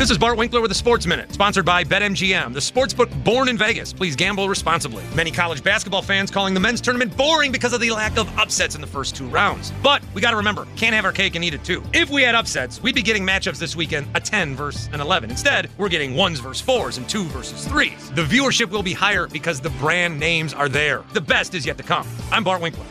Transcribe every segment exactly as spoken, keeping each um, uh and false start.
This is Bart Winkler with the Sports Minute, sponsored by BetMGM, the sportsbook born in Vegas. Please gamble responsibly. Many college basketball fans calling the men's tournament boring because of the lack of upsets in the first two rounds. But we got to remember, can't have our cake and eat it too. If we had upsets, we'd be getting matchups this weekend, a ten versus an eleven. Instead, we're getting ones versus fours and two versus threes. The viewership will be higher because the brand names are there. The best is yet to come. I'm Bart Winkler.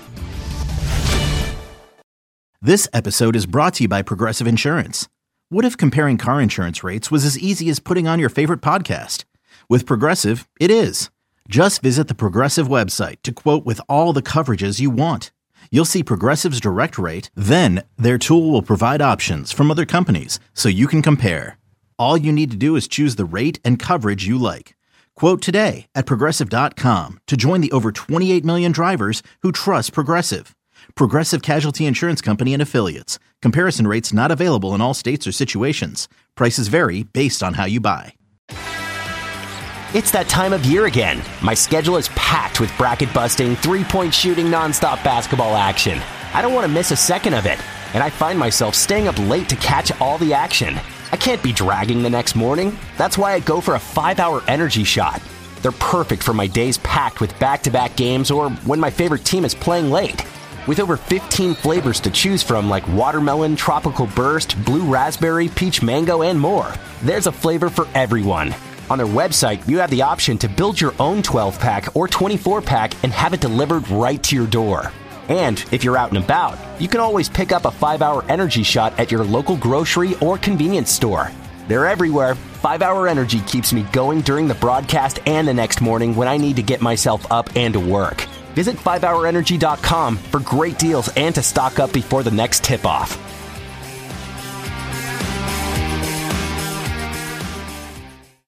This episode is brought to you by Progressive Insurance. What if comparing car insurance rates was as easy as putting on your favorite podcast? With Progressive, it is. Just visit the Progressive website to quote with all the coverages you want. You'll see Progressive's direct rate, then their tool will provide options from other companies so you can compare. All you need to do is choose the rate and coverage you like. Quote today at Progressive dot com to join the over twenty-eight million drivers who trust Progressive. Progressive Casualty Insurance Company and Affiliates. Comparison rates not available in all states or situations. Prices vary based on how you buy. It's that time of year again. My schedule is packed with bracket-busting, three-point shooting, nonstop basketball action. I don't want to miss a second of it, and I find myself staying up late to catch all the action. I can't be dragging the next morning. That's why I go for a five-hour energy shot. They're perfect for my days packed with back-to-back games or when my favorite team is playing late. With over fifteen flavors to choose from like watermelon, tropical burst, blue raspberry, peach mango, and more, there's a flavor for everyone. On their website, you have the option to build your own twelve-pack or twenty-four-pack and have it delivered right to your door. And if you're out and about, you can always pick up a five-hour energy shot at your local grocery or convenience store. They're everywhere. five-hour Energy keeps me going during the broadcast and the next morning when I need to get myself up and to work. Visit five hour energy dot com for great deals and to stock up before the next tip-off.